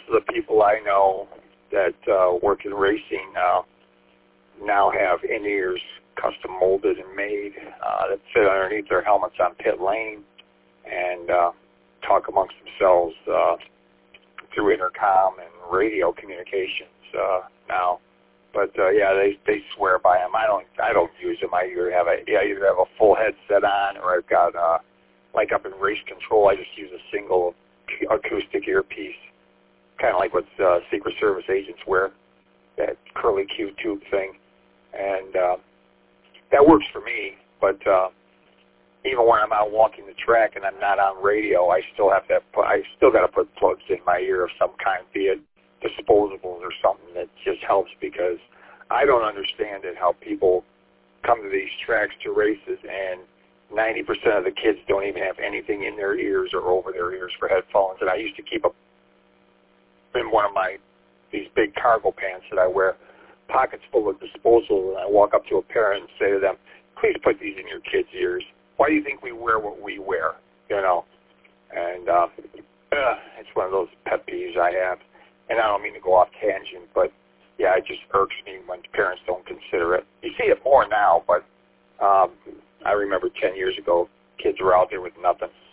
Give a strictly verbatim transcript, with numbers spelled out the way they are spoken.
of the people I know that uh, work in racing uh, now have in-ears custom molded and made uh, that fit underneath their helmets on pit lane and uh, talk amongst themselves uh, through intercom and radio communications uh, now. But uh, yeah, they they swear by them. I don't I don't use them. I either have a I either have a full headset on, or I've got uh, like up in race control, I just use a single acoustic earpiece, kind of like what uh, Secret Service agents wear, that curly Q tube thing, and uh, that works for me. But uh, even when I'm out walking the track and I'm not on radio, I still have to put, I still got to put plugs in my ear of some kind, be it disposables or something that just helps, because I don't understand it how people come to these tracks to races and ninety percent of the kids don't even have anything in their ears or over their ears for headphones. And I used to keep a, in one of my, these big cargo pants that I wear, pockets full of disposables, and I walk up to a parent and say to them, please put these in your kids' ears. Why do you think we wear what we wear? You know, and uh, uh, it's one of those pet peeves I have. And I don't mean to go off tangent, but yeah, it just irks me when parents don't consider it. You see it more now, but um, I remember ten years ago, kids were out there with nothing.